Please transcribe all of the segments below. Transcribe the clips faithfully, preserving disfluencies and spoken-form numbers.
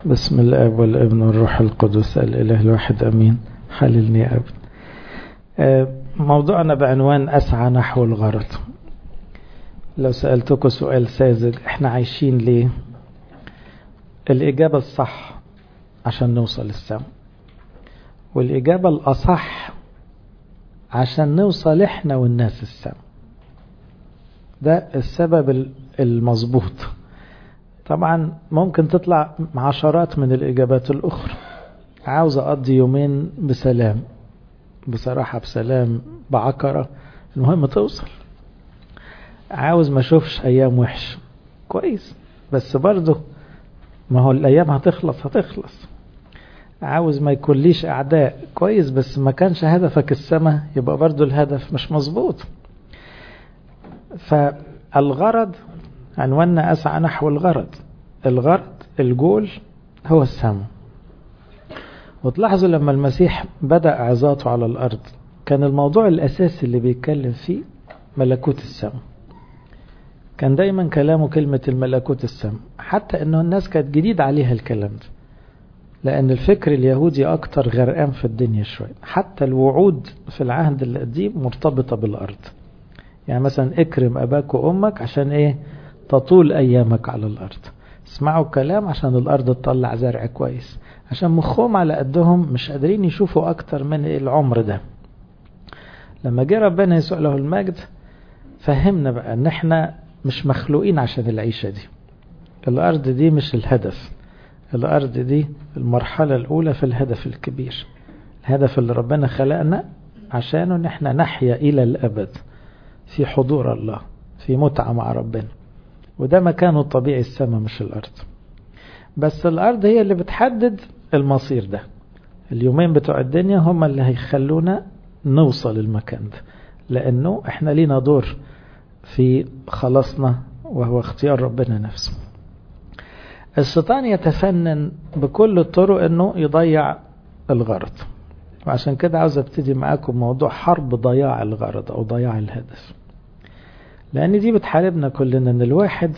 بسم الاب والابن والروح القدس الاله الواحد امين. حللني يا ابن. موضوعنا بعنوان اسعى نحو الغرض. لو سألتكم سؤال ساذج، احنا عايشين ليه؟ الاجابة الصح عشان نوصل السما، والاجابة الاصح عشان نوصل احنا والناس السما. ده السبب المظبوط. طبعا ممكن تطلع عشرات من الإجابات الأخرى. عاوز أقضي يومين بسلام، بصراحة بسلام بعكرة، المهم توصل. عاوز ما أشوفش أيام وحش، كويس، بس برضه ما هو الأيام هتخلص هتخلص. عاوز ما يكون ليش أعداء، كويس، بس ما كانش هدفك السما، يبقى برضه الهدف مش مظبوط. فالغرض عنواننا أسعى نحو الغرض. الغرض الجول هو السماء. وتلاحظوا لما المسيح بدأ عظاته على الأرض كان الموضوع الأساسي اللي بيتكلم فيه ملكوت السماء. كان دايما كلامه كلمة الملكوت السماء، حتى أنه الناس كانت جديد عليها الكلام ده، لأن الفكر اليهودي أكتر غرقان في الدنيا شوية. حتى الوعود في العهد القديم مرتبطة بالأرض. يعني مثلا اكرم أباك وأمك عشان إيه؟ تطول أيامك على الأرض. اسمعوا الكلام عشان الأرض تطلع زرع كويس، عشان مخهم على قدهم مش قادرين يشوفوا أكتر من العمر ده. لما جه ربنا يسوع له المجد فهمنا بقى ان احنا مش مخلوقين عشان العيشة دي. الأرض دي مش الهدف. الأرض دي المرحلة الأولى في الهدف الكبير، الهدف اللي ربنا خلقنا عشانه ان احنا نحيا إلى الأبد في حضور الله، في متعة مع ربنا. وده مكانه الطبيعي السماء مش الأرض. بس الأرض هي اللي بتحدد المصير ده. اليومين بتوع الدنيا هم اللي هيخلونا نوصل المكان ده، لأنه احنا لينا دور في خلاصنا وهو اختيار ربنا نفسه. الشيطان يتفنن بكل الطرق انه يضيع الغرض، وعشان كده عاوز ابتدي معاكم موضوع حرب ضياع الغرض او ضياع الهدف، لأن دي بتحاربنا كلنا. ان الواحد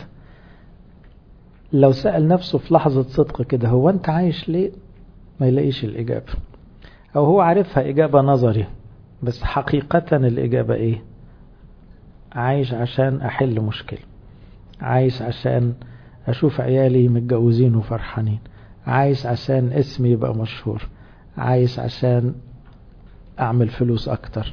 لو سأل نفسه في لحظة صدق كده، هو انت عايش ليه؟ ما يلاقيش الإجابة، او هو عارفها إجابة نظري، بس حقيقة الإجابة ايه؟ عايش عشان أحل مشكلة، عايش عشان أشوف عيالي متجوزين وفرحانين، عايش عشان اسمي يبقى مشهور، عايش عشان أعمل فلوس أكتر.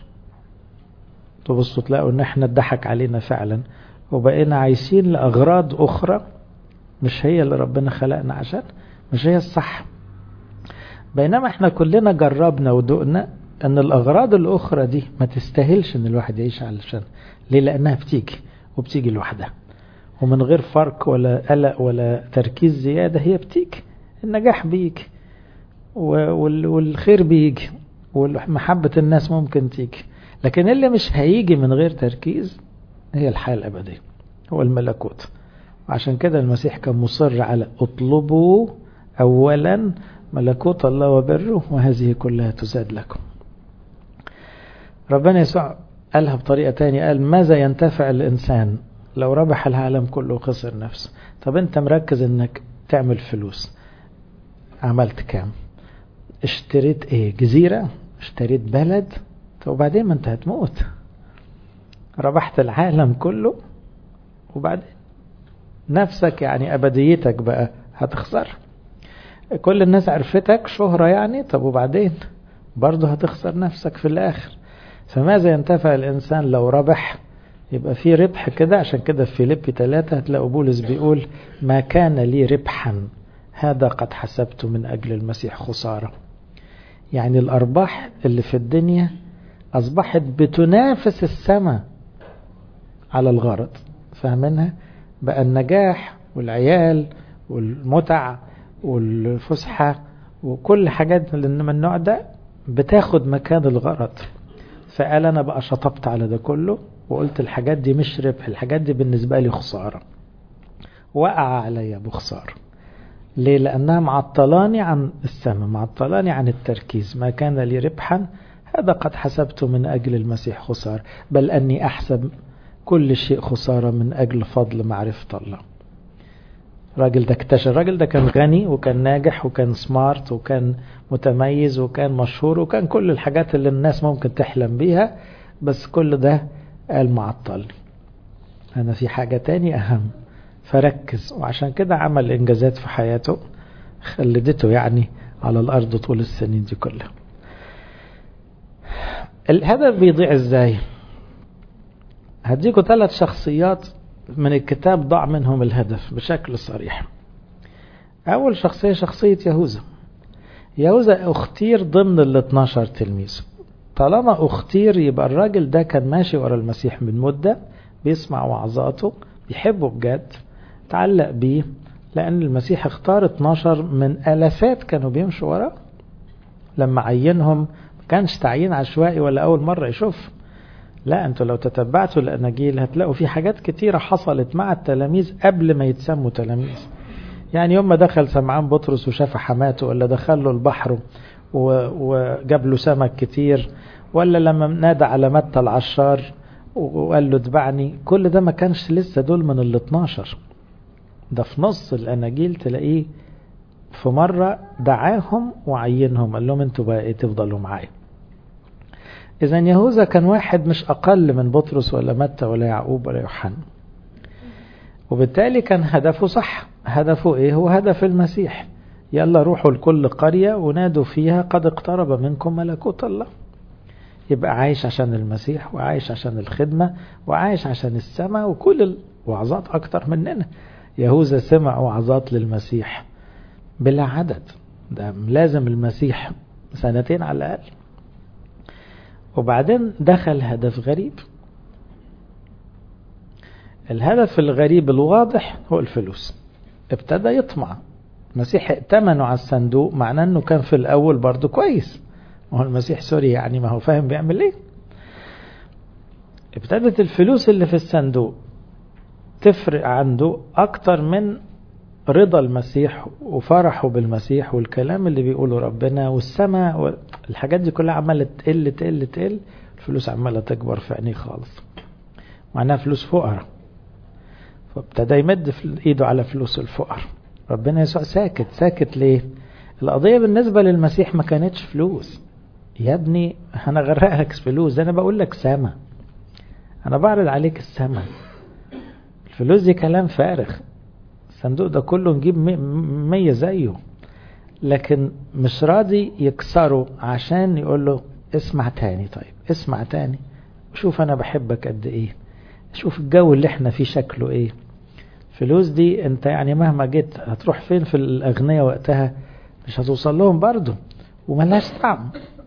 تبصوا تلاقوا ان احنا اتضحك علينا فعلا، وبقينا عايشين لأغراض أخرى مش هي اللي ربنا خلقنا عشان، مش هي الصح. بينما احنا كلنا جربنا ودقنا ان الأغراض الأخرى دي ما تستاهلش ان الواحد يعيش علشان. ليه؟ لأنها بتيجي وبتيجي لوحدها، ومن غير فرق ولا قلق ولا تركيز زيادة. هي بتيجي، النجاح بيجي والخير بيجي ومحبة الناس ممكن تيجي، لكن اللي مش هيجي من غير تركيز هي الحياة الأبدية، هو الملكوت. عشان كده المسيح كان مصر على اطلبوا أولا ملكوت الله وبره وهذه كلها تزاد لكم. ربنا يسوع قالها بطريقة تانية، قال ماذا ينتفع الإنسان لو ربح العالم كله وخسر نفسه؟ طب انت مركز انك تعمل فلوس، عملت كام؟ اشتريت ايه؟ جزيرة؟ اشتريت بلد؟ طب وبعدين ما انت هتموت. ربحت العالم كله وبعدين نفسك، يعني أبديتك بقى هتخسر. كل الناس عرفتك شهرة يعني، طب وبعدين برضه هتخسر نفسك في الآخر. فماذا ينتفع الإنسان لو ربح؟ يبقى في ربح كده. عشان كده في فيليبي ثلاثة هتلاقوا بولس بيقول ما كان لي ربحا هذا قد حسبته من أجل المسيح خسارة. يعني الأرباح اللي في الدنيا أصبحت بتنافس السماء على الغرض. فاهمينها؟ بقى النجاح والعيال والمتع والفسحة وكل حاجات من النوع ده بتاخد مكان الغرض. فقال أنا بقى شطبت على ده كله وقلت الحاجات دي مش ربح، الحاجات دي بالنسبة لي خسارة، وقع عليا بخسارة. ليه؟ لأنها معطلاني عن السماء، معطلاني عن التركيز. ما كان لي ربحا هذا قد حسبته من أجل المسيح خسارة، بل أني أحسب كل شيء خسارة من أجل فضل معرفة الله. الراجل ده اكتشف، الراجل ده كان غني وكان ناجح وكان سمارت وكان متميز وكان مشهور وكان كل الحاجات اللي الناس ممكن تحلم بيها، بس كل ده قال معطل، أنا في حاجة تاني أهم، فركز. وعشان كده عمل إنجازات في حياته خلدته يعني على الأرض طول السنين دي كلها. الهدف بيضيع إزاي؟ هديكوا ثلاث شخصيات من الكتاب ضاع منهم الهدف بشكل صريح. أول شخصية شخصية يهوذا. يهوذا اختير ضمن ال اثناشر تلميذ. طالما اختير يبقى الراجل ده كان ماشي ورا المسيح من مدة، بيسمع وعظاته، بيحبه بجد، تعلق بيه، لأن المسيح اختار اتناشر من ألفات كانوا بيمشوا وراه. لما عينهم ما كانش تعيين عشوائي ولا أول مرة يشوف، لا، أنتوا لو تتبعتوا الأناجيل هتلاقوا في حاجات كتيرة حصلت مع التلاميذ قبل ما يتسموا تلاميذ. يعني يوم ما دخل سمعان بطرس وشاف حماته، ولا دخل له البحر وجاب له سمك كتير، ولا لما نادى على متى العشار وقال له اتبعني، كل ده ما كانش لسه دول من ال اثناشر. ده في نص الأناجيل تلاقيه في مرة دعاهم وعينهم، قال لهم انتوا بقى ايه تفضلوا معايا. إذا يهوذا كان واحد مش أقل من بطرس ولا متى ولا يعقوب ولا يوحنا، وبالتالي كان هدفه صح. هدفه ايه؟ هو هدف المسيح، يلا روحوا لكل قرية ونادوا فيها قد اقترب منكم ملكوت الله. يبقى عايش عشان المسيح، وعايش عشان الخدمة، وعايش عشان السماء، وكل الوعظات أكتر مننا. يهوذا سمع وعظات للمسيح بلا عدد، ده لازم المسيح سنتين على الأقل. وبعدين دخل هدف غريب. الهدف الغريب الواضح هو الفلوس. ابتدى يطمع. المسيح ائتمنه على الصندوق، معناه انه كان في الاول برضه كويس، ما هو المسيح سوري يعني، ما هو فاهم بيعمل ايه. ابتدت الفلوس اللي في الصندوق تفرق عنده اكتر من رضا المسيح وفرحه بالمسيح والكلام اللي بيقوله ربنا والسماء والحاجات دي كلها عمالة تقل تقل تقل. الفلوس عمالة تكبر في عينيه خالص، معناها فلوس فقراء. فابتدى يمد في ايده على فلوس الفقراء. ربنا يسوع ساكت. ساكت ليه؟ القضية بالنسبة للمسيح ما كانتش فلوس. يا ابني انا غرقك فلوس، انا بقول لك سما، انا بعرض عليك السما. الفلوس دي كلام فارغ، الصندوق ده كله نجيب مية زيه، لكن مش راضي يكسره عشان يقول له اسمع تاني. طيب اسمع تاني، شوف انا بحبك قد ايه، شوف الجو اللي احنا فيه شكله ايه. فلوس دي انت يعني مهما جيت هتروح فين في الاغنياء وقتها؟ مش هتوصل لهم برضو، وملهاش طعم.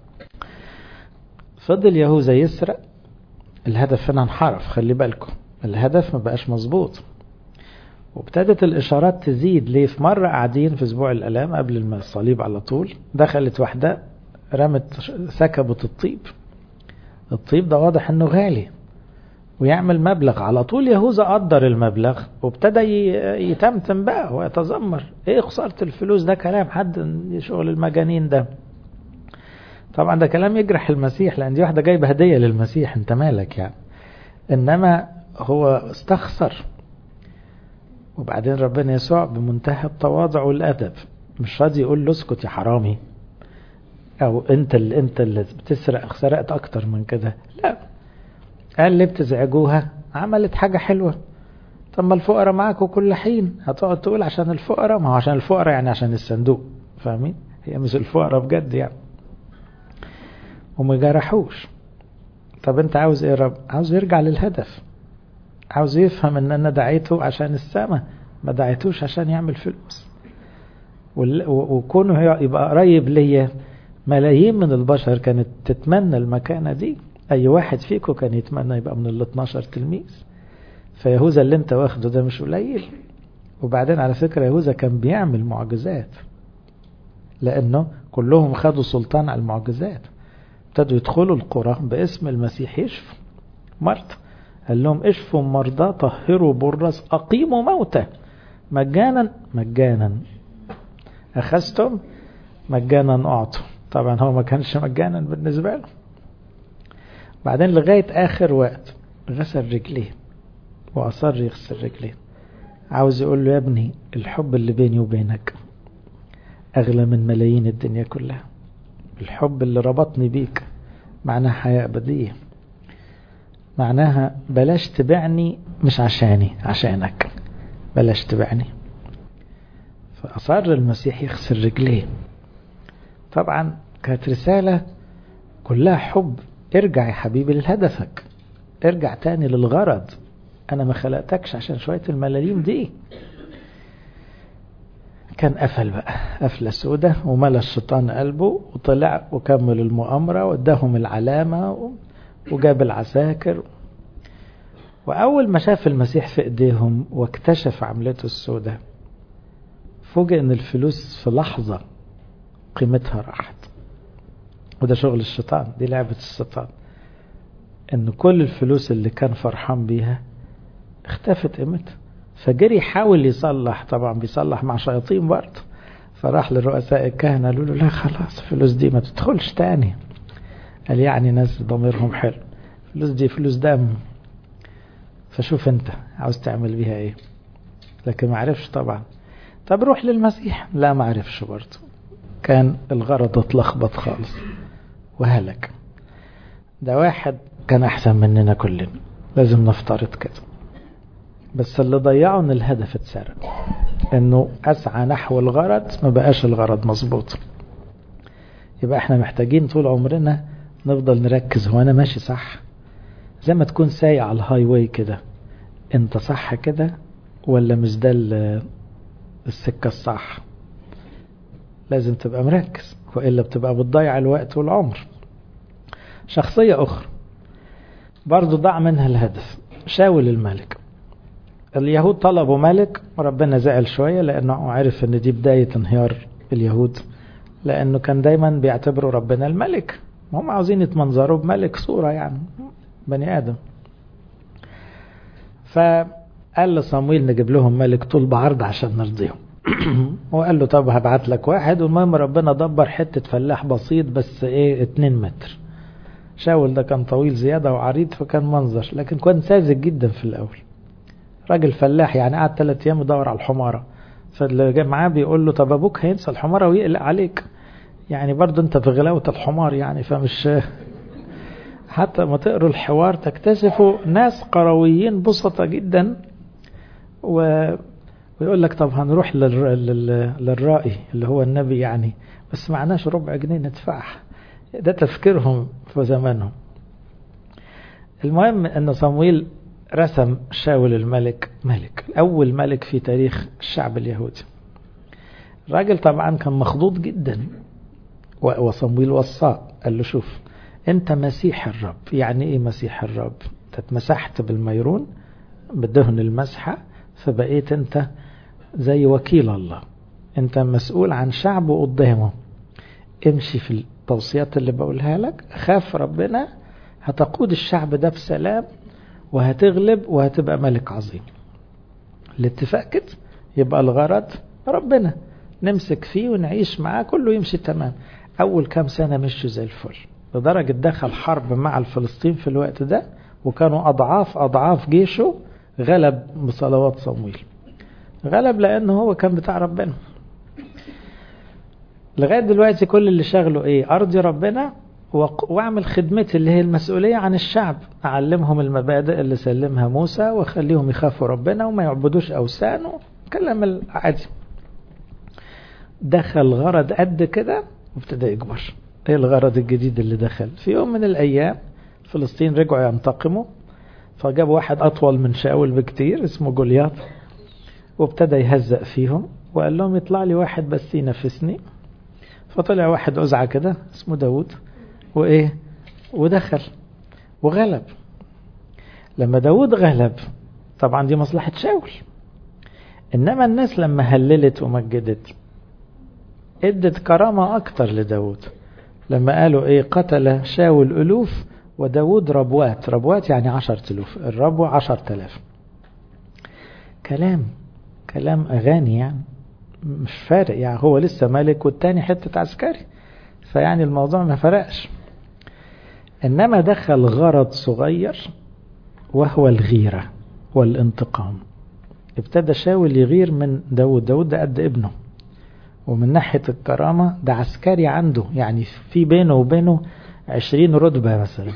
فضل يهوذا يسرق. الهدف هنا انحرف، خلي بالكم الهدف ما بقاش مظبوط. وابتدت الاشارات تزيد. ليه؟ في مرة قاعدين في اسبوع الالام قبل الصليب على طول، دخلت واحدة رمت سكبت الطيب. الطيب ده واضح انه غالي ويعمل مبلغ. على طول يهوذا قدر المبلغ وابتدى يتمتم بقى ويتذمر، ايه خسارة الفلوس ده؟ كلام حد شغل المجانين ده. طبعا ده كلام يجرح المسيح، لان دي واحدة جايبة هدية للمسيح، انت مالك يعني. انما هو استخسر. وبعدين ربنا يسوع بمنتهى التواضع والادب مش راضي يقول له اسكت يا حرامي، او انت اللي انت اللي بتسرق، سرقت اكتر من كده. لا، قال لي بتزعجوها، عملت حاجة حلوة. طب ما الفقراء معاكوا كل حين، هتقعد تقول عشان الفقراء؟ ما هو عشان الفقراء يعني عشان الصندوق، فاهمين؟ هي مش الفقراء بجد يعني. وما جرحوش. طب انت عاوز ايه رب؟ عاوز يرجع للهدف، عاوز يفهم ان انا دعيته عشان السماء، ما دعيتوش عشان يعمل فلوس. وكونه يبقى قريب ليا. ملايين من البشر كانت تتمنى المكانة دي، اي واحد فيكم كان يتمنى يبقى من ال اثناشر تلميذ. فيهوذا اللي انت واخده ده مش قليل. وبعدين على فكرة يهوذا كان بيعمل معجزات، لانه كلهم خدوا سلطان على المعجزات. ابتدوا يدخلوا القرى باسم المسيح يشفوا مرضى. قال لهم اشفوا مرضى، طهروا برص، اقيموا موتى، مجانا مجانا اخذتم مجانا اعطوا. طبعا هو ما كانش مجانا بالنسبة له. بعدين لغاية آخر وقت غسل رجليه وأصر يغسل رجليه. عاوز يقول له يا ابني الحب اللي بيني وبينك أغلى من ملايين الدنيا كلها. الحب اللي ربطني بيك معناها حياة أبدية، معناها بلاش تبعني مش عشاني، عشانك بلاش تبعني. فأصر المسيح يخسر رجليه. طبعا كانت رسالة كلها حب. ارجع يا حبيبي لهدفك، ارجع تاني للغرض. أنا ما خلقتكش عشان شوية الملاليم دي. كان قفل بقى قفلة سودة وملى الشيطان قلبه وطلع وكمل المؤامرة واداهم العلامة وجاب العساكر. وأول ما شاف المسيح في إيديهم واكتشف عملته السودة فوجئ إن الفلوس في لحظة قيمتها راحت. وده شغل الشيطان، دي لعبة الشيطان، إن كل الفلوس اللي كان فرحان بيها اختفت قيمتها. فجري يحاول يصلح، طبعا بيصلح مع شياطين برضه. فراح للرؤساء الكهنة قالوا له لا خلاص الفلوس دي ما تدخلش تاني. قال يعني ناس ضميرهم حلو، الفلوس دي فلوس دم، فشوف انت عاوز تعمل بيها ايه. لكن ما عرفش طبعا. طب روح للمسيح، لا ما عرفش برضه. كان الغرض اتلخبط خالص وهلك. ده واحد كان احسن مننا كلنا، لازم نفترض كده. بس اللي ضيعه ان الهدف اتسرق، انه اسعى نحو الغرض ما بقاش الغرض مظبوط. يبقى احنا محتاجين طول عمرنا نفضل نركز، هو انا ماشي صح؟ زي ما تكون سايق على الهاي واي كده، انت صح كده ولا مش ده السكة الصح؟ لازم تبقى مركز، وإلا بتبقى بتضيع الوقت والعمر. شخصية أخرى برضو ضاع منها الهدف، شاول الملك. اليهود طلبوا ملك وربنا زعل شوية لأنه عرف أن دي بداية انهيار اليهود، لأنه كان دايما بيعتبروا ربنا الملك، هم عاوزين يتمنظروا بملك صورة يعني بني آدم. فقال لصمويل نجيب لهم ملك طول بعرض عشان نرضيهم. وقال له طب هبعت لك واحد. والمهم ربنا دبر حتة فلاح بسيط بس ايه اتنين متر. شاول ده كان طويل زيادة وعريض فكان منظر، لكن كان ساذج جدا في الأول. راجل فلاح يعني قعد ثلاث ايام يدور على الحمارة. فاللي معاه بيقول له طب ابوك هينسى الحمارة ويقلق عليك، يعني برضو انت في غلاوة الحمار يعني. فمش حتى ما تقروا الحوار تكتشفوا ناس قرويين بسطة جدا. و... ويقول لك طب هنروح للر... لل... للرائي اللي هو النبي يعني، بس معناش ربع جنيه ندفعها. ده تفكيرهم في زمانهم. المهم ان صمويل رسم شاول الملك ملك، أول ملك في تاريخ الشعب اليهودي. الراجل طبعا كان مخضوض جدا، وصمويل وصاه قال له شوف انت مسيح الرب. يعني ايه مسيح الرب؟ انت اتمسحت بالميرون بدهن المسحة، فبقيت انت زي وكيل الله، انت مسؤول عن شعبه قدامه. امشي في التوصيات اللي بقولها لك، خاف ربنا، هتقود الشعب ده بسلام وهتغلب وهتبقى ملك عظيم. الاتفاق كده، يبقى الغرض ربنا نمسك فيه ونعيش معاه كله يمشي تمام. أول كام سنة مشوا زي الفل، لدرجة دخل حرب مع الفلسطين في الوقت ده، وكانوا أضعاف أضعاف جيشه. غلب بصلوات صمويل، غلب لأنه هو كان بتاع ربنا. لغاية دلوقتي كل اللي شغله إيه؟ أرضي ربنا واعمل خدمتي اللي هي المسؤولية عن الشعب، أعلمهم المبادئ اللي سلمها موسى وخليهم يخافوا ربنا وما يعبدوش أوثان، كلام العادي. دخل غرض قد كده وابتدى يكبر. ايه الغرض الجديد اللي دخل؟ في يوم من الأيام فلسطين رجعوا ينتقموا، فجابوا واحد أطول من شاول بكتير اسمه جولياط، وابتدى يهزأ فيهم وقال لهم يطلع لي واحد بس ينفسني. فطلع واحد أزعة كده اسمه داود، وإيه ودخل وغلب. لما داود غلب طبعا دي مصلحة شاول، إنما الناس لما هللت ومجدت ادت كرامة أكتر لداود. لما قالوا إيه قتل شاول ألوف وداود ربوات. ربوات يعني عشر تلوف، الربو عشر تلاف. كلام كلام أغاني يعني، مش فارق يعني، هو لسه ملك والتاني حتة عسكري، فيعني الموضوع ما فرقش. إنما دخل غرض صغير وهو الغيرة والانتقام. ابتدى شاول يغير من داود. داود ده قد ابنه، ومن ناحية الكرامة ده عسكري عنده، يعني في بينه وبينه عشرين رتبة مثلا.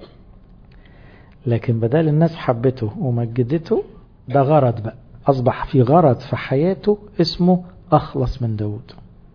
لكن بدل الناس حبته ومجدته، ده غرض بقى، أصبح في غرض في حياته اسمه أخلص من داود.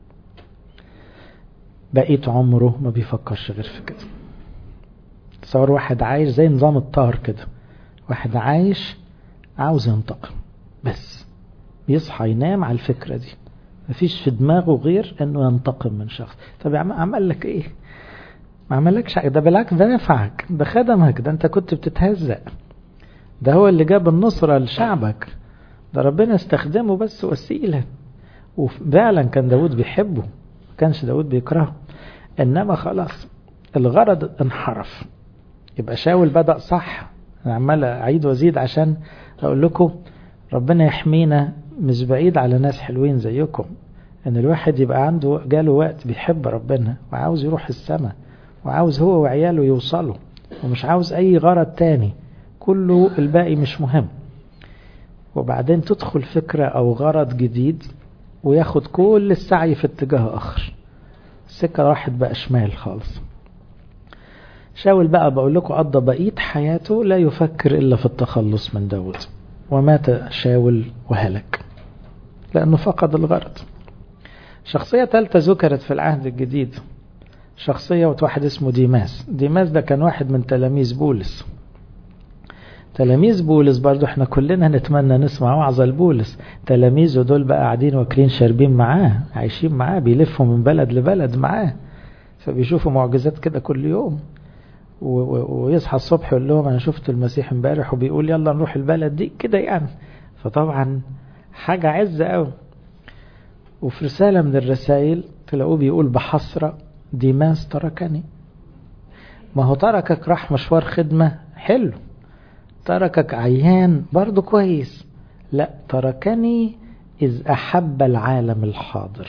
بقيت عمره ما بيفكرش غير في كده. تصور واحد عايش زي نظام الطار كده، واحد عايش عاوز ينتقم بس، بيصحى ينام على الفكرة دي، مفيش في دماغه غير انه ينتقم من شخص. طب عمل لك ايه؟ ما عملكش حاجة، ده بالعكس ده نفعك، ده خدمك، ده انت كنت بتتهزق، ده هو اللي جاب النصرة لشعبك، ده ربنا استخدمه بس وسيلة. وفعلا كان داود بيحبه، ما كانش داود بيكرهه، انما خلاص الغرض انحرف. يبقى شاول بدأ صح. انا عمال اعيد وازيد عشان اقول لكم ربنا يحمينا، مش بعيد على ناس حلوين زيكم، ان الواحد يبقى عنده جاله وقت بيحب ربنا وعاوز يروح السماء، وعاوز هو وعياله يوصلوا، ومش عاوز اي غرض تاني، كله الباقي مش مهم. وبعدين تدخل فكرة او غرض جديد وياخد كل السعي في اتجاه اخر، السكة راحت بقى شمال خالص. شاول بقى بقول لكم قضى بقية حياته لا يفكر إلا في التخلص من داود، ومات شاول وهلك لأنه فقد الغرض. شخصية ثالثة ذكرت في العهد الجديد، شخصية واحد اسمه ديماس. ديماس ده كان واحد من تلاميذ بولس. تلاميذ بولس برضو احنا كلنا نتمنى نسمع وعظة لبولس. تلاميذه دول بقى قاعدين واكلين شاربين معاه، عايشين معاه، بيلفوا من بلد لبلد معاه، فبيشوفوا معجزات كده كل يوم، ويصحى الصبح يقول لهم انا شفت المسيح امبارح وبيقول يلا نروح البلد دي كده يعني. فطبعا حاجة عزة قوي. وفي رسالة من الرسائل تلاقوه بيقول بحسرة ديماس تركني. ما هو تركك راح مشوار خدمة حلو، تركك عيان برضو كويس، لا تركني إذ أحب العالم الحاضر.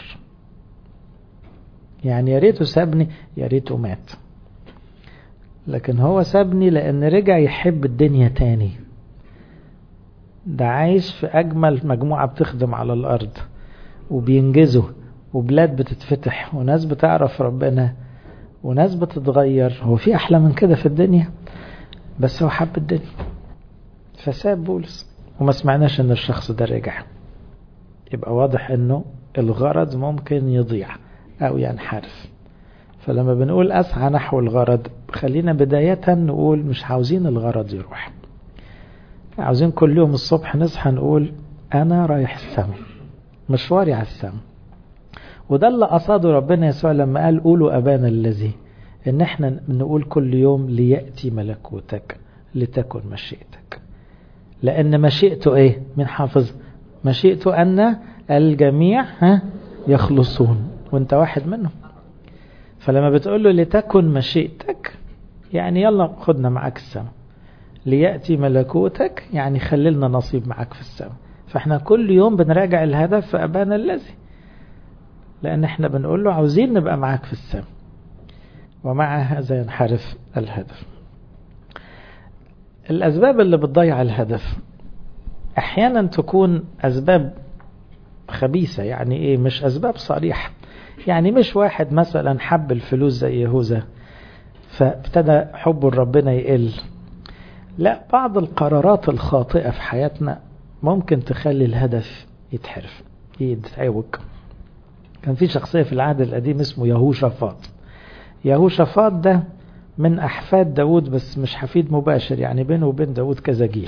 يعني يا ريته سابني، يا ريته مات، لكن هو سابني لأن رجع يحب الدنيا تاني. ده عايش في أجمل مجموعة بتخدم على الأرض وبينجزوا، وبلاد بتتفتح، وناس بتعرف ربنا، وناس بتتغير. هو في أحلى من كده في الدنيا؟ بس هو حب الدنيا فساب بولس، وما سمعناش ان الشخص ده رجع. يبقى واضح انه الغرض ممكن يضيع او ينحرف. فلما بنقول اسعى نحو الغرض، خلينا بداية نقول مش عاوزين الغرض يروح، عاوزين كل يوم الصبح نصحى نقول انا رايح السماء، مشواري على السماء. وده اللي قصده ربنا يسوع لما قال قولوا ابانا الذي، ان احنا نقول كل يوم ليأتي ملكوتك لتكن مشيئتك. لأن مشيئته إيه؟ من حافظ مشيئته أن الجميع ها يخلصون، وانت واحد منهم. فلما بتقول له لتكن مشيئتك يعني يلا خدنا معاك السماء، ليأتي ملكوتك يعني خللنا نصيب معاك في السماء. فاحنا كل يوم بنراجع الهدف في أبانا الذي، لأن احنا بنقول له عاوزين نبقى معاك في السماء، ومع هذا ينحرف الهدف. الأسباب اللي بتضيع الهدف أحيانا تكون أسباب خبيثة. يعني إيه؟ مش أسباب صريحة. يعني مش واحد مثلا حب الفلوس زي يهوذا فابتدى حبه لربنا يقل، لا، بعض القرارات الخاطئة في حياتنا ممكن تخلي الهدف يتحرف يتعوج. كان في شخصية في العهد القديم اسمه يهوشافاط. يهوشافاط ده من أحفاد داود بس مش حفيد مباشر، يعني بينه وبين داود كذا جيل.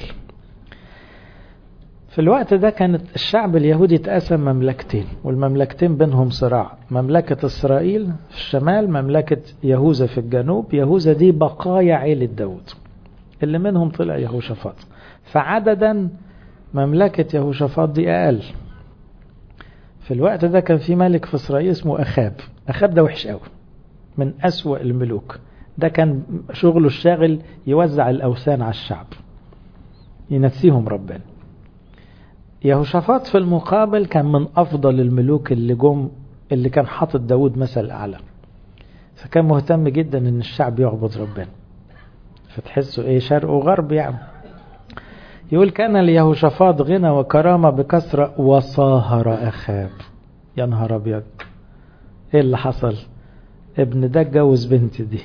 في الوقت ده كانت الشعب اليهودي اتقسم مملكتين، والمملكتين بينهم صراع، مملكة إسرائيل في الشمال، مملكة يهوذا في الجنوب. يهوذا دي بقايا عيلة داود اللي منهم طلع يهوشافاط، فعددا مملكة يهوشافاط دي أقل. في الوقت ده كان في ملك في إسرائيل اسمه أخاب. أخاب ده وحش قوي، من أسوأ الملوك. ده كان شغله الشاغل يوزع الأوثان على الشعب، ينسيهم ربنا. يهوشافاط في المقابل كان من أفضل الملوك اللي جم، اللي كان حاطط داود مثل أعلى، فكان مهتم جدا ان الشعب يعبد ربنا. فتحسوا ايه، شرق وغرب يعني. يقول كان ليهوشافاط غنى وكرامة بكثرة وصاهر أخاب. يا نهار أبيض، إيه اللي حصل؟ ابن ده اتجوز بنت دي،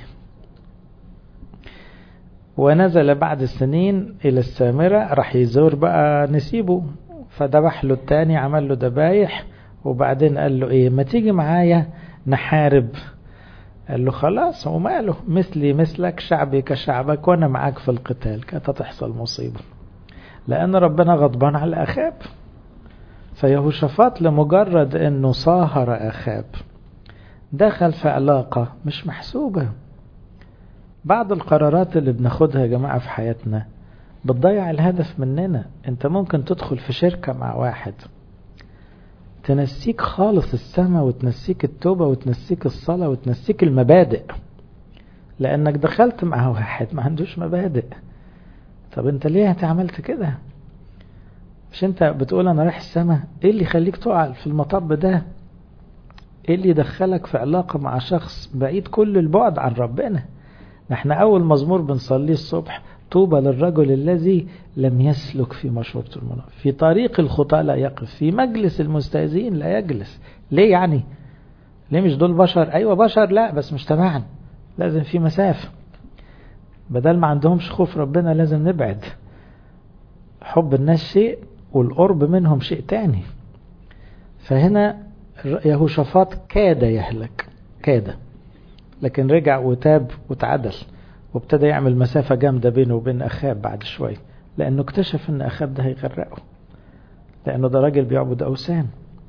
ونزل بعد السنين إلى السامرة، راح يزور بقى نسيبه، فذبح له التاني، عمل له ذبايح، وبعدين قال له إيه، ما تيجي معايا نحارب؟ قال له خلاص وماله، مثلي مثلك شعبي كشعبك وأنا معاك في القتال. كانت تحصل مصيبة، لأن ربنا غضبان على أخاب. فيهوشافاط لمجرد أنه صاهر أخاب دخل في علاقة مش محسوبة. بعض القرارات اللي بناخدها يا جماعة في حياتنا بتضيع الهدف مننا. انت ممكن تدخل في شركة مع واحد تنسيك خالص السماء، وتنسيك التوبة، وتنسيك الصلاة، وتنسيك المبادئ، لأنك دخلت مع واحد ما عندوش مبادئ. طب انت ليه هتعملت كده؟ مش انت بتقول انا رايح السماء؟ ايه اللي يخليك تقع في المطب ده؟ ايه اللي يدخلك في علاقة مع شخص بعيد كل البعد عن ربنا؟ نحن اول مزمور بنصليه الصبح، طوبى للرجل الذي لم يسلك في مشورة المنافق، في طريق الخطاة لا يقف، في مجلس المستهزئين لا يجلس. ليه يعني؟ ليه مش دول بشر؟ ايوه بشر، لا بس مش تبعنا، لازم في مسافة. بدل ما عندهمش خوف ربنا لازم نبعد. حب الناس شيء والقرب منهم شيء تاني. فهنا يهوشافاط كاد يهلك، كاد، لكن رجع وتاب وتعدل، وابتدى يعمل مسافة جامدة بينه وبين أخاب بعد شوي، لأنه اكتشف أن أخاب ده هيغرقه، لأنه ده راجل بيعبد أوثان.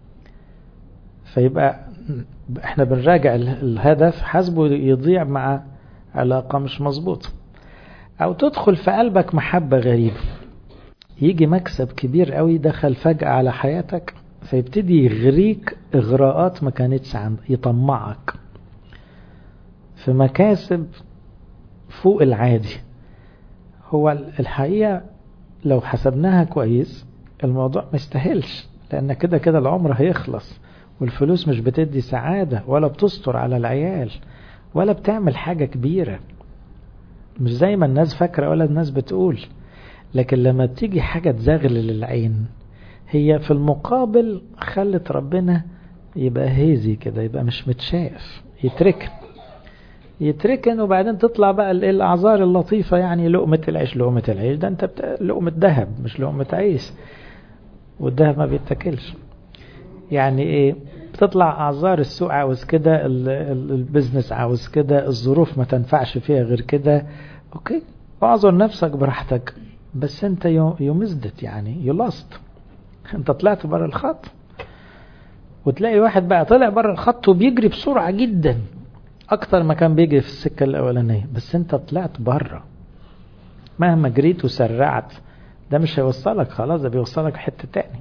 فيبقى احنا بنراجع الهدف، حسبه يضيع مع علاقة مش مظبوطة. أو تدخل في قلبك محبة غريبة، يجي مكسب كبير قوي دخل فجأة على حياتك، فيبتدي يغريك إغراءات ما كانتش عندك، يطمعك في مكاسب فوق العادي. هو الحقيقة لو حسبناها كويس الموضوع مستاهلش، لأن كده كده العمر هيخلص، والفلوس مش بتدي سعادة ولا بتستر على العيال ولا بتعمل حاجة كبيرة، مش زي ما الناس فاكرة ولا الناس بتقول. لكن لما تيجي حاجة تزغلل العين، هي في المقابل خلت ربنا يبقى هيزي كده، يبقى مش متشاف، يتركن يتركن وبعدين تطلع بقى الأعذار اللطيفة، يعني لقمة العيش. لقمة العيش ده انت بت... لقمة ذهب مش لقمة عيش، والذهب ما بيتاكلش. يعني ايه؟ بتطلع أعذار السوق عاوز كده، البزنس عاوز كده، الظروف ما تنفعش فيها غير كده. اوكي، اعذر نفسك براحتك، بس انت يمزدت، يعني يلاست، انت طلعت بره الخط. وتلاقي واحد بقى طلع بره الخط وبيجري بسرعة جدا اكتر ما كان بيجري في السكة الاولانية، بس انت طلعت بره. مهما جريت وسرعت ده مش هيوصلك، خلاص ده بيوصلك حتة تاني.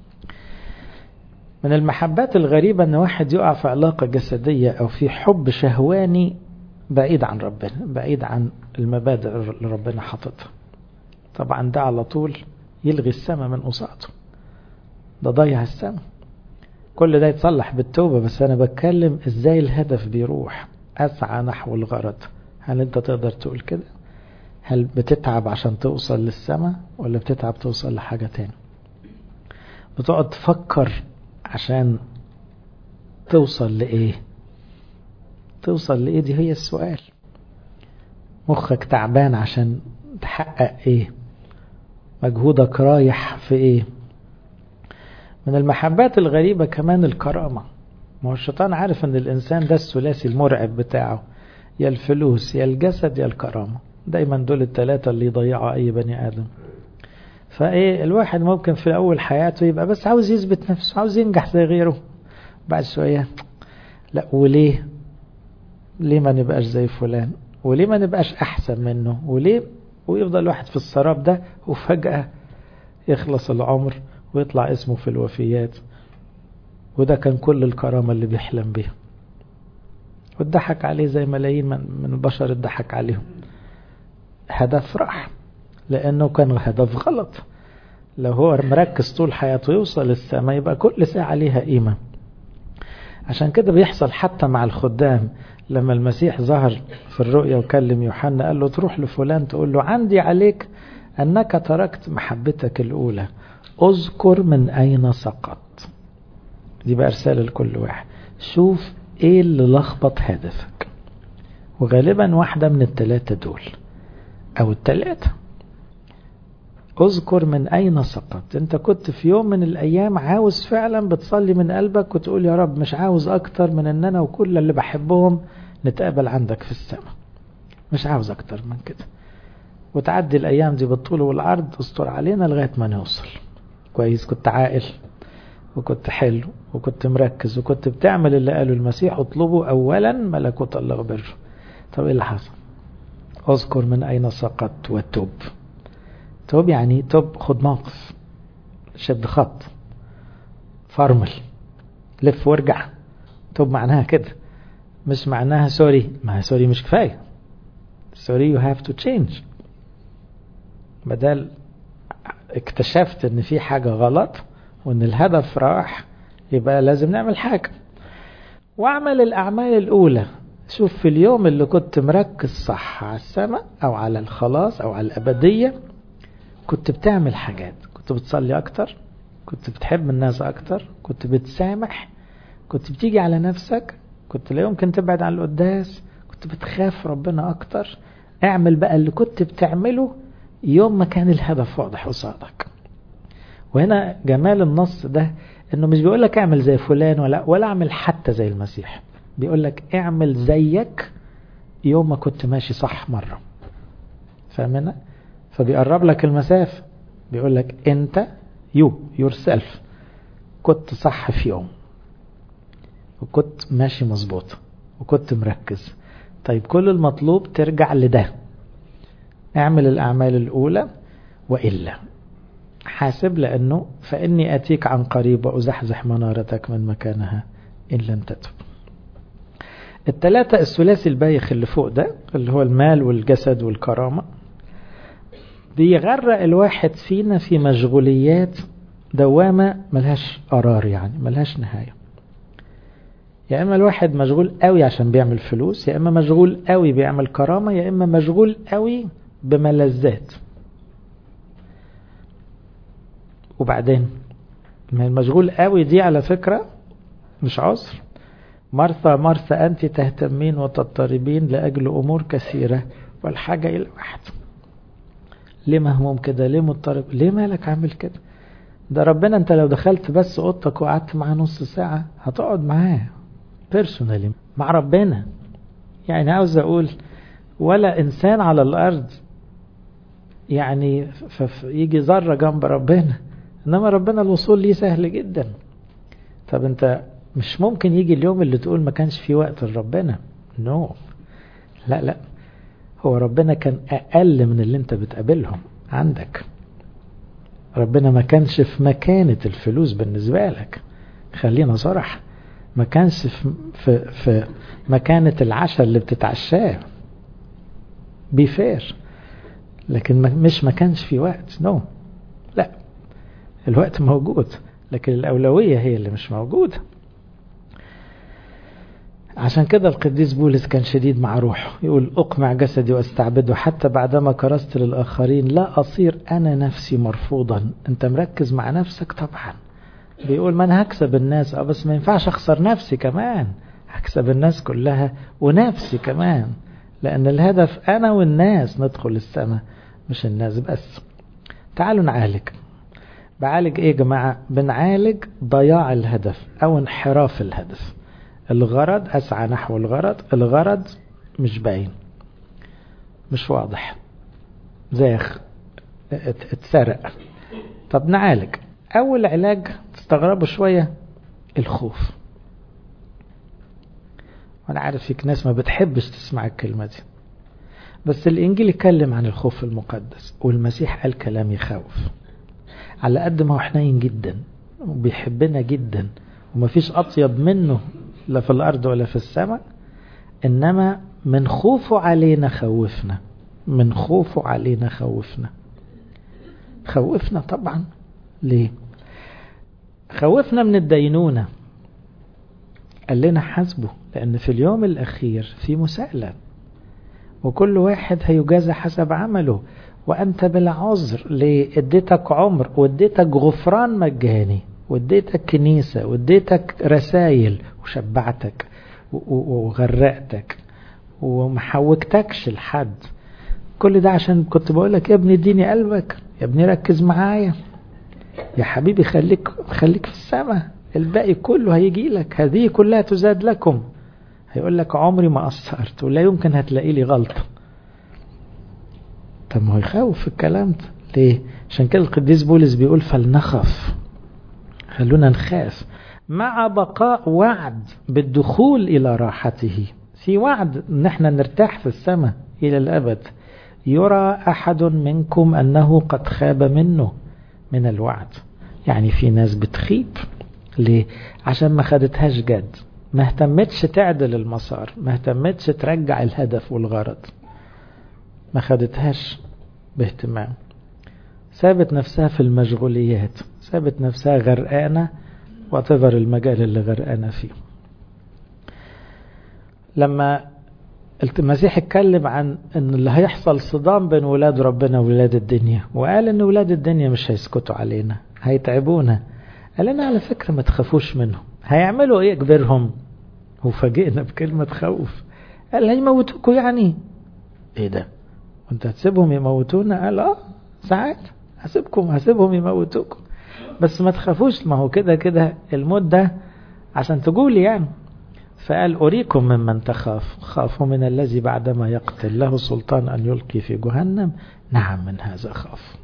من المحبات الغريبة ان واحد يقع في علاقة جسدية او في حب شهواني بعيد عن ربنا، بعيد عن المبادئ اللي ربنا حاططها. طبعا ده على طول يلغي السماء من قصاده، ده ضيع السماء. كل ده يتصلح بالتوبة، بس انا بتكلم ازاي الهدف بيروح. اسعى نحو الغرض، هل انت تقدر تقول كده؟ هل بتتعب عشان توصل للسماء ولا بتتعب توصل لحاجة تاني؟ بتقعد تفكر عشان توصل لإيه؟ توصل لإيه؟ دي هي السؤال. مخك تعبان عشان تحقق إيه؟ مجهودك رايح في إيه؟ من المحبات الغريبة كمان الكرامة. ما هو الشيطان عارف ان الانسان ده الثلاثي المرعب بتاعه، يا الفلوس يا الجسد يا الكرامة، دايما دول الثلاثة اللي يضيعوا اي بني ادم. فايه الواحد ممكن في اول حياته يبقى بس عاوز يثبت نفسه، عاوز ينجح زي غيره، بعد شوية لا، وليه ليه ما نبقاش زي فلان، وليه ما نبقاش احسن منه، وليه، ويفضل الواحد في السراب ده، وفجأة يخلص العمر ويطلع اسمه في الوفيات، وده كان كل الكرامة اللي بيحلم بيها، واتضحك عليه زي ملايين من البشر اتضحك عليهم. هدف راح لأنه كان هدف غلط. لو هو مركز طول حياته يوصل للسماء يبقى كل ساعة ليها قيمة. عشان كده بيحصل حتى مع الخدام، لما المسيح ظهر في الرؤيا وكلم يوحنا قال له تروح لفلان تقول له عندي عليك أنك تركت محبتك الأولى أذكر من أين سقط. دي بقى رسالة لكل واحد، شوف إيه اللي لخبط هدفك، وغالبا واحدة من الثلاثة دول أو الثلاثة. أذكر من أين سقط. أنت كنت في يوم من الأيام عاوز فعلا بتصلي من قلبك وتقول يا رب مش عاوز أكتر من أن أنا وكل اللي بحبهم نتقابل عندك في السماء، مش عاوز أكتر من كده، وتعدي الأيام دي بالطول والعرض استر علينا لغاية ما نوصل. كويس، كنت عاقل وكنت حلو وكنت مركز وكنت بتعمل اللي قاله المسيح، اطلبوا أولا ملكوت الله وبره. طب إيه اللي حصل؟ أذكر من أين سقطت وتوب. توب يعني توب، خد موقف، شد خط، فرمل، لف وارجع. توب معناها كده، مش معناها سوري. ما سوري مش كفاية، سوري you have to change. بدل اكتشفت ان في حاجة غلط وان الهدف راح، يبقى لازم نعمل حاجة. واعمل الأعمال الأولى. شوف في اليوم اللي كنت مركز صح على السماء أو على الخلاص أو على الأبدية، كنت بتعمل حاجات، كنت بتصلي أكتر، كنت بتحب الناس أكتر، كنت بتسامح، كنت بتيجي على نفسك، كنت لا يمكن تبعد عن القداس، كنت بتخاف ربنا أكتر. اعمل بقى اللي كنت بتعمله يوم ما كان الهدف واضح قصادك. وهنا جمال النص ده، انه مش بيقولك اعمل زي فلان ولا ولا اعمل حتى زي المسيح، بيقولك اعمل زيك يوم ما كنت ماشي صح مرة. فاهمنا؟ فبيقرب لك المسافة، بيقولك انت يو yourself كنت صح في يوم وكنت ماشي مظبوط وكنت مركز. طيب كل المطلوب ترجع لده، اعمل الأعمال الأولى وإلا حاسب، لأنه فإني أتيك عن قريب وأزحزح منارتك من مكانها إن لم تتب. الثلاثة الثلاثي البايخ اللي فوق ده، اللي هو المال والجسد والكرامة، بيغرق الواحد فينا في مشغوليات دوامة ملهاش قرار، يعني ملهاش نهاية. يا إما الواحد مشغول قوي عشان بيعمل فلوس، يا إما مشغول قوي بيعمل كرامة، يا إما مشغول قوي بملذات. وبعدين ما المشغول قوي دي على فكرة مش عذر. مرثا مرثا أنت تهتمين وتضطربين لأجل أمور كثيرة والحاجة إلى واحد. ليه مهموم كده؟ ليه مضطرب؟ ليه مالك عامل كده؟ ده ربنا انت لو دخلت بس اوضتك وقعدت معاه نص ساعة هتقعد معاه بيرسونالي مع ربنا. يعني عاوز اقول ولا انسان على الارض يعني يجي ذرة جنب ربنا، انما ربنا الوصول ليه سهل جدا. طب انت مش ممكن يجي اليوم اللي تقول ما كانش في وقت لربنا. نو no. لا لا، هو ربنا كان اقل من اللي انت بتقابلهم عندك. ربنا ما كانش في مكانة الفلوس بالنسبة لك، خلينا صراحة، ما كانش في, في, في مكانة العشاء اللي بتتعشاه بيفير، لكن مش ما كانش في وقت. نو no. لا، الوقت موجود، لكن الأولوية هي اللي مش موجودة. عشان كده القديس بولس كان شديد مع روحه، يقول أقمع جسدي واستعبده حتى بعدما كرست للآخرين لا أصير أنا نفسي مرفوضا. أنت مركز مع نفسك طبعا. بيقول ما أنا هكسب الناس، أه بس ما ينفعش أخسر نفسي كمان، هكسب الناس كلها ونفسي كمان، لأن الهدف أنا والناس ندخل السماء مش الناس بس. تعالوا نعالج. بعالج إيه يا جماعة؟ بنعالج ضياع الهدف أو انحراف الهدف. الغرض أسعى نحو الغرض، الغرض مش باين، مش واضح، زيخ، اتسرق. طب نعالج. أول علاج تستغربوا شوية، الخوف. وأنا عارف فيك ناس ما بتحبش تسمع الكلمة دي، بس الإنجيل يتكلم عن الخوف المقدس، والمسيح قال كلام يخوف. على قد ما هو حنين جدا وبيحبنا جدا ومفيش أطيب منه لا في الأرض ولا في السماء، إنما من خوفه علينا خوفنا، من خوفه علينا خوفنا خوفنا طبعا. ليه؟ خوفنا من الدينونة. قال لنا حسبه، لأن في اليوم الأخير في مساءلة، وكل واحد هيجازى حسب عمله. وأنت بلا عذر. ليه؟ اديتك عمر واديتك غفران مجاني واديتك كنيسة واديتك رسائل وشبعتك وغرقتك ومحوكتكش لحد. كل ده عشان كنت بقولك يا ابني اديني قلبك، يا ابني ركز معايا، يا حبيبي خليك خليك في السماء، الباقي كله هيجي لك، هذه كلها تزاد لكم. هيقول لك عمري ما قصرت ولا يمكن هتلاقي لي غلطة. طب ما هو يخوف الكلام ده ليه؟ عشان كده القديس بولس بيقول فلنخف، خلونا نخاف مع بقاء وعد بالدخول إلى راحته. في وعد ان احنا نرتاح في السماء إلى الأبد. يرى أحد منكم أنه قد خاب منه من الوعد. يعني في ناس بتخيب ليه؟ عشان ما خدتهاش جد، ما اهتمتش تعدل المسار، ما اهتمتش ترجع الهدف والغرض، ما خدتهاش باهتمام، سابت نفسها في المشغوليات، سابت نفسها غرقانة وتظهر المجال اللي غرقانة فيه. لما المسيح اتكلم عن ان اللي هيحصل صدام بين ولاد ربنا وولاد الدنيا، وقال ان ولاد الدنيا مش هيسكتوا علينا، هيتعبونا. قال لنا على فكرة ما تخافوش منهم. هيعملوا ايه كبيرهم؟ وفاجئنا بكلمة خوف. قال هيموتوكوا يعني. ايه ده؟ وانت هتسيبهم يموتونا؟ قال اه ساعات هسيبكم هسيبهم يموتوكم، بس ما تخافوش، ما هو كده كده الموت ده عشان تقول يعني. فقال أريكم ممن تخاف، خافوا من الذي بعدما يقتل له سلطان أن يلقي في جهنم، نعم من هذا خاف.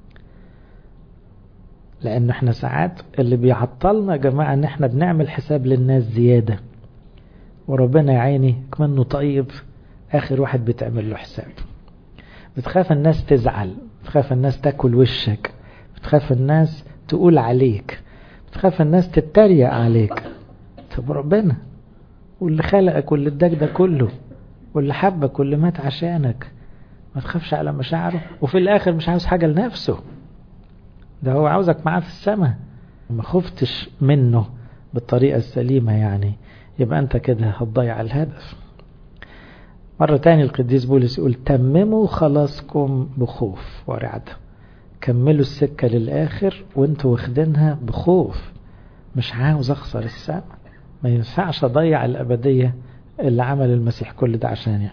لأن احنا ساعات اللي بيعطلنا جماعة ان احنا بنعمل حساب للناس زيادة، وربنا يعيني كمانه طيب آخر واحد بتعمل له حساب. بتخاف الناس تزعل، بتخاف الناس تاكل وشك، بتخاف الناس تقول عليك، بتخاف الناس تتريق عليك. طب ربنا واللي خلقك واللي اداك ده كله واللي حبك واللي مات عشانك ما تخافش على مشاعره؟ وفي الاخر مش عاوز حاجة لنفسه، ده هو عاوزك معاه في السماء. ما خفتش منه بالطريقة السليمة يعني، يبقى انت كده هتضيع الهدف. مرة تاني القديس بولس يقول تمموا خلاصكم بخوف ورعدة. كملوا السكة للآخر وانتوا واخدينها بخوف. مش عاوز اخسر السماء، ما ينفعش اضيع الابدية اللي عمل المسيح كل ده عشاني.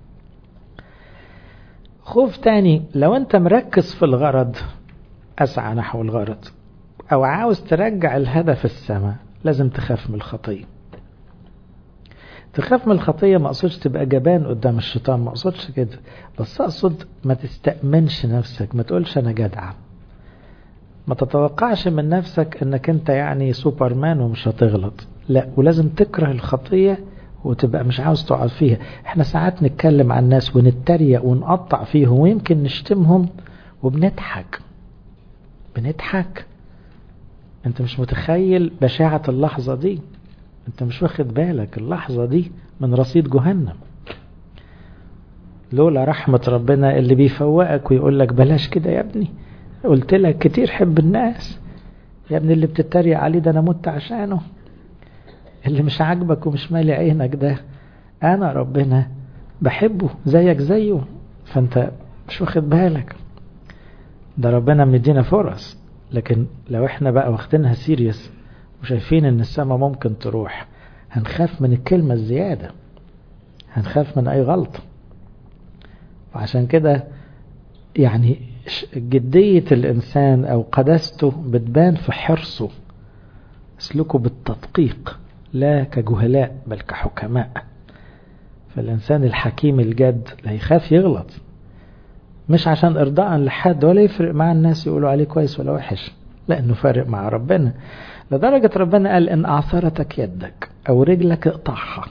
خوف تاني، لو انت مركز في الغرض اسعى نحو الغرض، او عاوز ترجع الهدف السماء، لازم تخاف من الخطية. تخاف من الخطية ما اقصدش تبقى جبان قدام الشيطان، ما اقصدش كده، بس اقصد ما تستأمنش نفسك، ما تقولش انا جدع، ما تتوقعش من نفسك انك انت يعني سوبرمان ومش هتغلط. لا، ولازم تكره الخطية وتبقى مش عاوز تقع فيها. احنا ساعات نتكلم عن الناس ونتريق ونقطع فيهم ويمكن نشتمهم وبنضحك بنضحك انت مش متخيل بشاعة اللحظة دي، انت مش واخد بالك اللحظة دي من رصيد جهنم. لولا رحمة ربنا اللي بيفوقك ويقول لك بلاش كده يا ابني، قلت لك كتير حب الناس يا ابني، اللي بتتريق عليه ده انا مت عشانه، اللي مش عاجبك ومش مالي عينك ده انا ربنا بحبه زيك زيه، فانت مش واخد بالك. ده ربنا مدينا فرص، لكن لو احنا بقى واخدينها سيريس وشايفين ان السماء ممكن تروح، هنخاف من الكلمة الزيادة، هنخاف من اي غلطة. وعشان كده يعني جدية الانسان او قداسته بتبان في حرصه، اسلكه بالتدقيق لا كجهلاء بل كحكماء. فالإنسان الحكيم الجد لا يخاف يغلط، مش عشان إرضاء لحد ولا يفرق مع الناس يقولوا عليه كويس ولا وحش، لأنه فارق مع ربنا. لدرجة ربنا قال إن أعثرتك يدك أو رجلك اقطعها.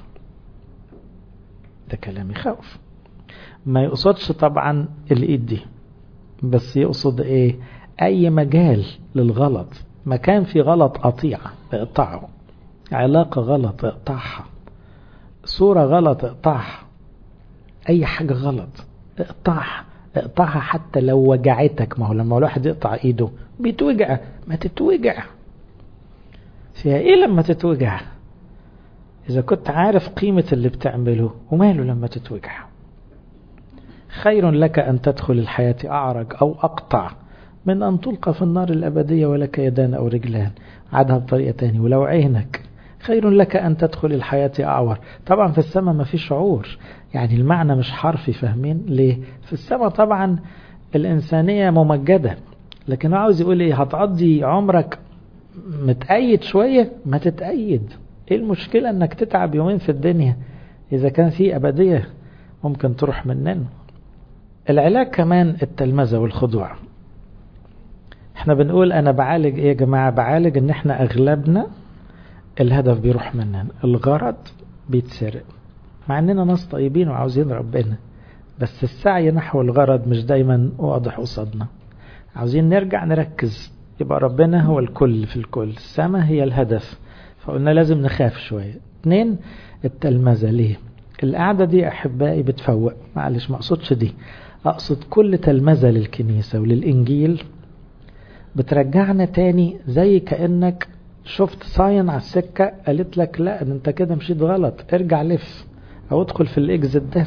ده كلام يخوف. ما يقصدش طبعا الإيد دي، بس يقصد إيه؟ أي مجال للغلط، مكان في غلط قطيع اقطعه، علاقة غلط اقطعها، صورة غلط اقطعها، اي حاجة غلط اقطعها اقطعها حتى لو وجعتك. ما هو لما الواحد يقطع ايده بيتوجع، ما تتوجع فيها ايه لما تتوجع؟ اذا كنت عارف قيمة اللي بتعمله وماله لما تتوجع. خير لك أن تدخل الحياة أعرج أو أقطع من أن تلقى في النار الأبدية ولك يدان أو رجلان. عادها بطريقة تاني، ولو عينك خير لك أن تدخل الحياة أعور. طبعا في السماء ما في شعور، يعني المعنى مش حرفي، فاهمين ليه؟ في السماء طبعا الإنسانية ممجدة، لكن عاوز يقول إيه؟ هتقضي عمرك متأيد شوية، ما تتأيد. إيه المشكلة أنك تتعب يومين في الدنيا إذا كان في أبدية ممكن تروح مننا؟ العلاج كمان التلمذة والخضوع. احنا بنقول أنا بعالج إيه يا جماعة؟ بعالج إن احنا أغلبنا الهدف بيروح مننا، الغرض بيتسرق، مع اننا ناس طيبين وعاوزين ربنا، بس السعي نحو الغرض مش دايما واضح قصادنا. عاوزين نرجع نركز، يبقى ربنا هو الكل في الكل، السماء هي الهدف، فقلنا لازم نخاف شوية. اتنين، التلمذة. ليه؟ القعدة دي أحبائي بتفوق، معلش ما أقصدش دي، أقصد كل تلمذة للكنيسة وللإنجيل بترجعنا تاني، زي كأنك شفت صاين على السكة قالت لك لا انت كده مشيت غلط، ارجع لف او ادخل في الاكزت ده.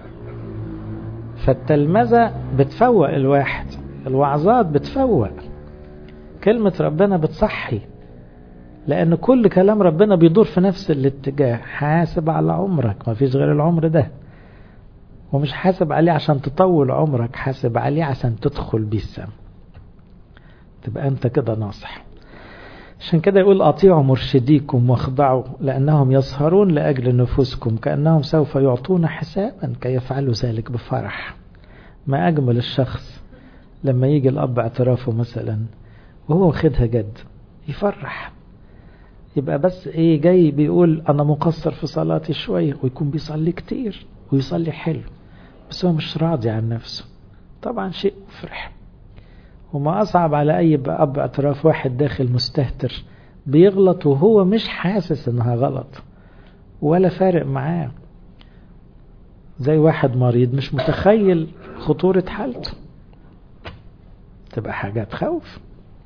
فالتلمذة بتفوق الواحد، الوعظات بتفوق، كلمة ربنا بتصحي، لان كل كلام ربنا بيدور في نفس الاتجاه. حاسب على عمرك، ما فيش غير العمر ده، ومش حاسب عليه عشان تطول عمرك، حاسب عليه عشان تدخل بيه السما، تبقى انت كده ناصح. عشان كده يقول أطيعوا مرشديكم واخضعوا لأنهم يسهرون لأجل نفوسكم كأنهم سوف يعطون حسابا كي يفعلوا ذلك بفرح. ما أجمل الشخص لما يجي الأب اعترافه مثلا وهو خدها جد، يفرح، يبقى بس إيه جاي بيقول أنا مقصر في صلاتي شوية، ويكون بيصلي كتير ويصلي حلو، بس هو مش راضي عن نفسه. طبعا شيء مفرح. وما أصعب على أي أب اعتراف واحد داخل مستهتر بيغلط وهو مش حاسس إنها غلط ولا فارق معاه، زي واحد مريض مش متخيل خطورة حالته، تبقى حاجة تخوف.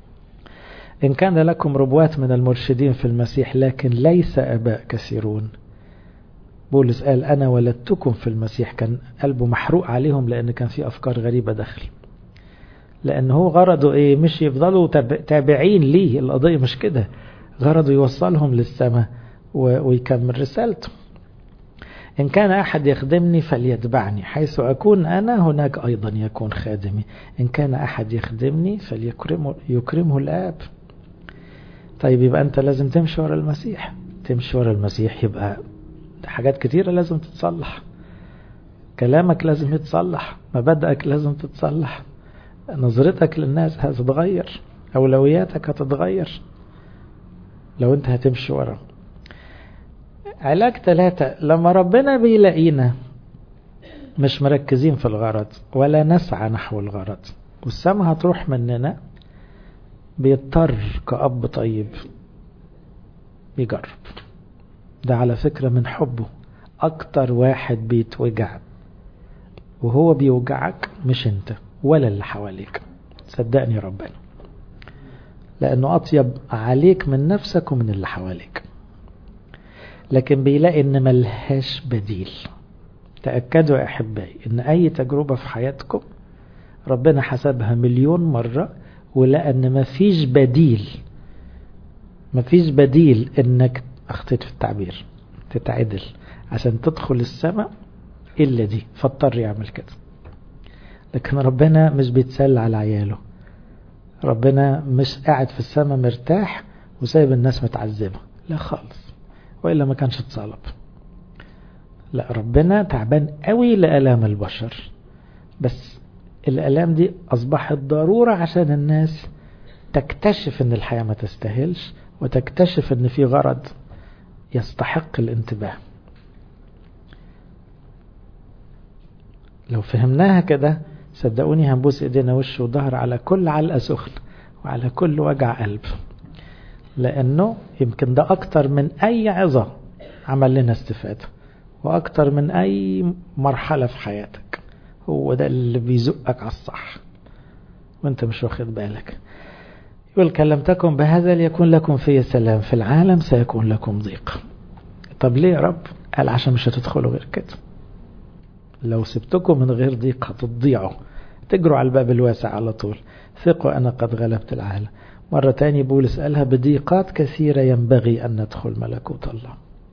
إن كان لكم ربوات من المرشدين في المسيح لكن ليس أباء كثيرون. بولس قال أنا ولدتكم في المسيح، كان قلبه محروق عليهم لأن كان في أفكار غريبة داخل، لأنه هو غرضه إيه؟ مش يفضلوا تابعين ليه، القضية مش كده، غرضه يوصلهم للسماء ويكمل رسالته. إن كان أحد يخدمني فليتبعني، حيث أكون أنا هناك أيضا يكون خادمي. إن كان أحد يخدمني فليكرمه يكرمه الآب. طيب يبقى أنت لازم تمشي ورا المسيح، تمشي ورا المسيح يبقى حاجات كتيرة لازم تتصلح، كلامك لازم يتصلح، مبادئك لازم تتصلح، نظرتك للناس هتتغير، أولوياتك هتتغير لو أنت هتمشي ورا. علاج ثلاثة، لما ربنا بيلاقينا مش مركزين في الغرض ولا نسعى نحو الغرض والسما هتروح مننا، بيضطر كأب طيب بيجرب. ده على فكرة من حبه أكتر واحد بيتوجع، وهو بيوجعك مش انت ولا اللي حواليك، صدقني ربنا، لأنه أطيب عليك من نفسك ومن اللي حواليك، لكن بيلاقي إن ملهاش بديل. تأكدوا يا أحبائي إن أي تجربة في حياتكم ربنا حسبها مليون مرة ولقى إن مفيش بديل، مفيش بديل إنك أخطيت في التعبير تتعدل عشان تدخل السماء إلا دي، فاضطر يعمل كده. لكن ربنا مش بيتسلى على عياله، ربنا مش قاعد في السماء مرتاح وسايب الناس متعذبة، لا خالص، وإلا ما كانش اتصلب. لا، ربنا تعبان قوي لآلام البشر، بس الآلام دي أصبحت ضرورة عشان الناس تكتشف ان الحياة ما تستاهلش، وتكتشف ان في غرض يستحق الانتباه. لو فهمناها كده صدقوني هنبوس ايدينا وش وظهر على كل علقة سخن وعلى كل وجع قلب، لانه يمكن ده اكتر من اي عظة عمل لنا استفادة، واكتر من اي مرحلة في حياتك. هو ده اللي بيزقك على الصح وانت مش واخد بالك. يقول كلمتكم بهذا ليكون لكم في سلام، في العالم سيكون لكم ضيق. طب ليه يا رب؟ قال عشان مش هتدخلوا غير كده. لو سبتكم من غير ضيق هتضيعوا، تجروا على الباب الواسع على طول. ثقوا أنا قد غلبت العالم. مرة تاني بولس قالها بضيقات كثيرة ينبغي أن ندخل ملكوت الله.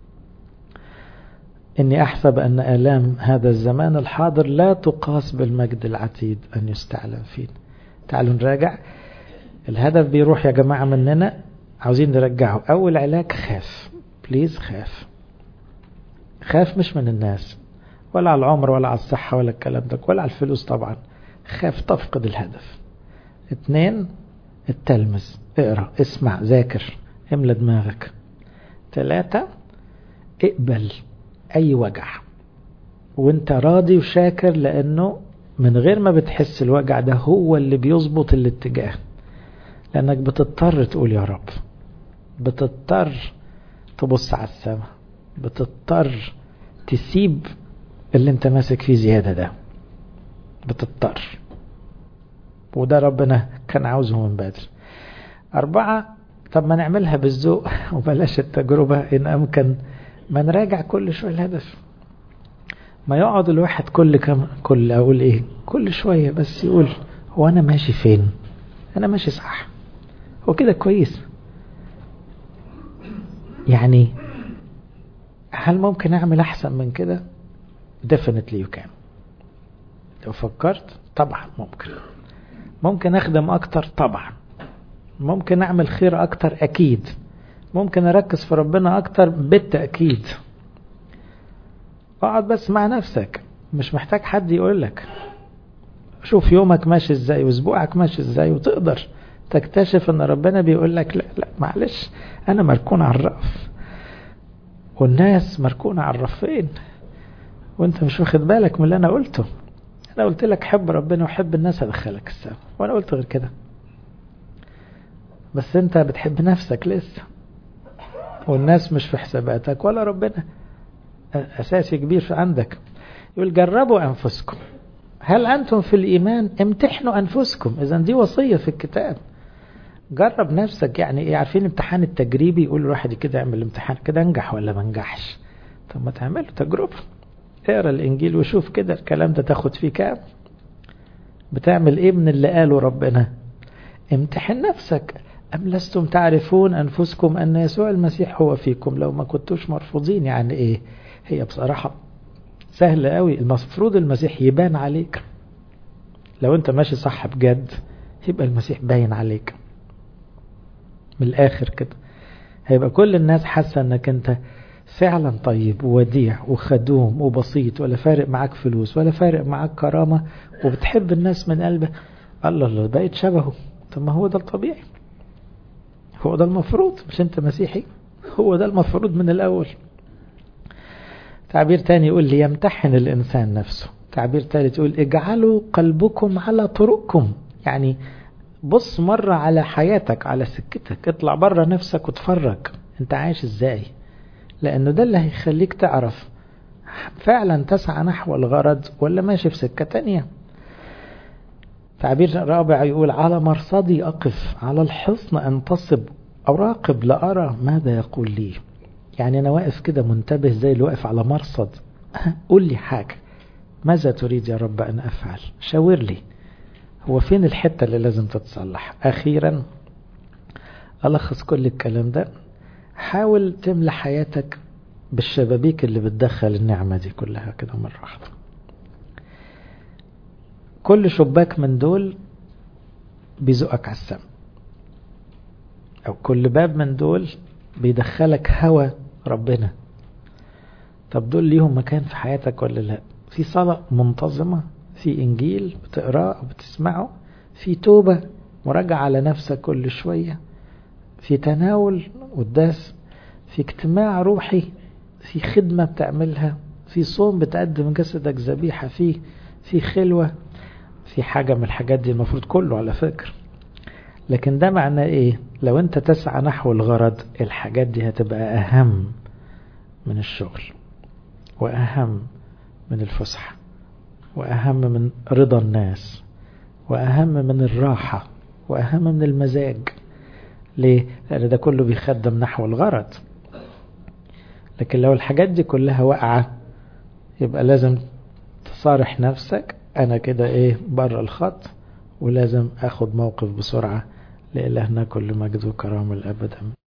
إني أحسب أن آلام هذا الزمان الحاضر لا تقاس بالمجد العتيد أن يستعلم فيه. تعالوا نراجع الهدف بيروح يا جماعة مننا، عاوزين نرجعه. أول علاج خاف، بليز خاف. خاف مش من الناس ولا على العمر ولا على الصحة ولا الكلام ده ولا على الفلوس طبعا. خاف تفقد الهدف. اتنين، التلمس، اقرأ، اسمع، ذاكر، املى دماغك. تلاتة، اقبل اي وجع وانت راضي وشاكر، لانه من غير ما بتحس الوجع ده هو اللي بيظبط الاتجاه، لانك بتضطر تقول يا رب، بتضطر تبص على السماء، بتضطر تسيب اللي انت ماسك فيه زيادة ده، بتضطر. وده ربنا كان عاوزه من بدري. أربعة، طب ما نعملها بالذوق وبلاش التجربة إن أمكن، ما نراجع كل شوية الهدف. ما يقعد الواحد كل كم كل أقول إيه كل شوية بس يقول هو أنا ماشي فين؟ أنا ماشي صح؟ هو كده كويس؟ يعني هل ممكن أعمل أحسن من كده؟ definitely you can. لو فكرت طبعا ممكن. ممكن أخدم أكتر طبعا. ممكن أعمل خير أكتر أكيد. ممكن أركز في ربنا أكتر بالتأكيد. اقعد بس مع نفسك، مش محتاج حد يقولك. شوف يومك ماشي ازاي واسبوعك ماشي ازاي، وتقدر تكتشف ان ربنا بيقولك لا لا معلش انا مركون على الرأف والناس مركونة على الرفين وانت مش واخد بالك من اللي انا قلته. انا قلت لك حب ربنا وحب الناس هدخلك السما، وانا قلت غير كده، بس انت بتحب نفسك لسه، والناس مش في حساباتك ولا ربنا أساسي كبير في عندك. يقول جربوا أنفسكم هل أنتم في الإيمان، امتحنوا أنفسكم. إذن دي وصية في الكتاب. جرب نفسك. يعني إيه؟ عارفين الامتحان التجريبي يقول الواحد كده يعمل الامتحان كده انجح ولا ما انجحش. طب ما تعملوا تجربة، اقرأ الإنجيل وشوف كده الكلام ده تاخد فيه كام، بتعمل إيه من اللي قاله ربنا. امتحن نفسك. أم لستم تعرفون أنفسكم أن يسوع المسيح هو فيكم لو ما كنتوش مرفوضين. يعني إيه؟ هي بصراحة سهلة قوي. المفروض المسيح يبان عليك. لو انت ماشي صح بجد يبقى المسيح باين عليك من الآخر كده. هيبقى كل الناس حاسة انك انت فعلا طيب ووديع وخدوم وبسيط، ولا فارق معاك فلوس ولا فارق معاك كرامة، وبتحب الناس من قلبك. الله الله بقيت شبهه. طب ما هو ده الطبيعي، هو ده المفروض. مش انت مسيحي؟ هو ده المفروض من الأول. تعبير تاني يقول لي يمتحن الإنسان نفسه. تعبير ثالث يقول اجعلوا قلبكم على طرقكم. يعني بص مرة على حياتك، على سكتك، اطلع برا نفسك وتفرج انت عايش ازاي، لأنه ده اللي هيخليك تعرف فعلا تسعى نحو الغرض ولا ماشي في سكة تانية. تعبير رابع يقول على مرصدي أقف، على الحصن أنتصب، أراقب لأرى ماذا يقول لي. يعني أنا واقف كده منتبه زي اللي واقف على مرصد. قول لي حاجة، ماذا تريد يا رب أن أفعل؟ شاور لي هو فين الحتة اللي لازم تتصلح. أخيرا ألخص كل الكلام ده، حاول تملى حياتك بالشبابيك اللي بتدخل النعمة دي كلها كده مرة واحدة. كل شباك من دول بيزقك على السما، أو كل باب من دول بيدخلك هوا ربنا. طب دول ليهم مكان في حياتك ولا لا؟ في صلاة منتظمة، في إنجيل بتقرأه وبتسمعه، في توبة مراجعة على نفسك كل شوية، في تناول قداس، في اجتماع روحي، في خدمة بتعملها، في صوم بتقدم جسدك ذبيحة فيه، في خلوة، في حاجة من الحاجات دي. المفروض كله على فكرة. لكن ده معناه ايه؟ لو انت تسعى نحو الغرض الحاجات دي هتبقى اهم من الشغل، واهم من الفسحة، واهم من رضا الناس، واهم من الراحة، واهم من المزاج. ليه؟ لان ده كله بيخدم نحو الغرض. لكن لو الحاجات دي كلها واقعة يبقى لازم تصارح نفسك أنا كده إيه بره الخط، ولازم أخد موقف بسرعة. لإلهنا كل مجد وكرامة الأبد.